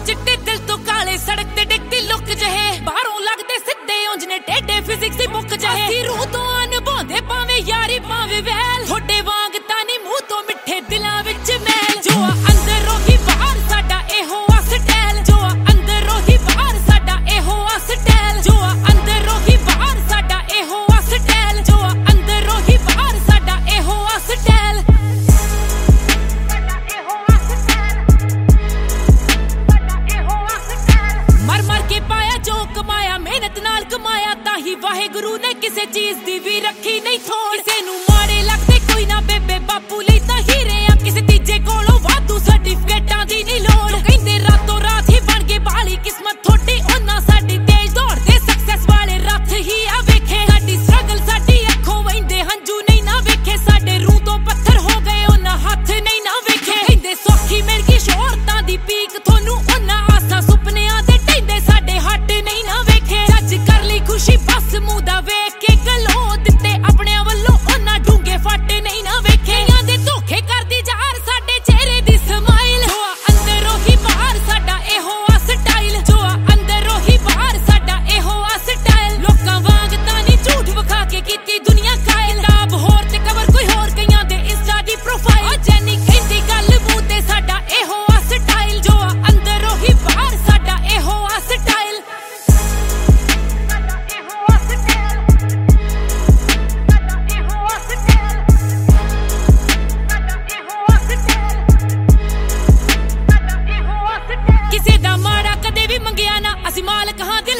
चिट्टे दिल तो काले सड़क ते डिगदी लुक जहे बाहरों लगदे सिद्धे उंज ने टेढ़े फिजिक्स दी बुक जहे रूह तो निभांदे भावे यारी भावे वैल थोड़े वांग तानी मुंह तो मिठे दिलां विच मैल जो अंदरों ही बाहर साडा एहो स्टाइल जो अंदरों ही बाहर साडा एहो स्टाइल जो अंदरों ही बाहर साडा एहो स्टाइल जो अंदरों ही बाहर साडा एहो स्टाइल मर मर के पाया जो कमाया मेहनत नाल कमाया ताही वाहेगुरु ने किसे चीज दी भी रखी नहीं थोड़ किसे नू माड़े लगदे कोई ना बेबे बापू लई तां हीरे आ किसे तीजे कोलों वाधू सर्टिफिकेटां दी नहीं लोड़ कहंदे रातों रात ही बन गए बाली किस्मत थोड़ी ओना साडी तेज दौड़दे सक्सेस वाले रथ ही आ वेखे साडी स्ट्रगल साडी अखों वहिंदे हंजू नहीं ना वेखे साडे रूह तो पत्थर हो गए ओना हाथ नहीं ना वेखे कहंदे सौखी मिल गई शोहरतां दी पीक थोनू ओना आसा सुपनियां दे टेंदे साडे हट नहीं ना वेखे जज कर ली खुशी बस मूंह दा वेख के गलो दित्ते अपने वल्लों ओना ढूंगे फट नहीं ना वेखे दे धोखे करदी जार साडे चेहरे दी स्माइल जो अंदरों ही बाहर साडा एहो स्टाइल जो अंदरों ही बाहर साडा एहो स्टाइल लोकां वांग तां नी झूठ विखा के कीती दुनिया कायल किताब होर ते कवर कोई होर कईयां दे इंस्टा दी प्रोफाइल जैनी कहंदी गल मूंह ते साडा एहो स्टाइल जो अंदरों ही बाहर साडा एहो स्टाइल किसे दा माड़ा कदे भी मंगिया ना असी मालक हां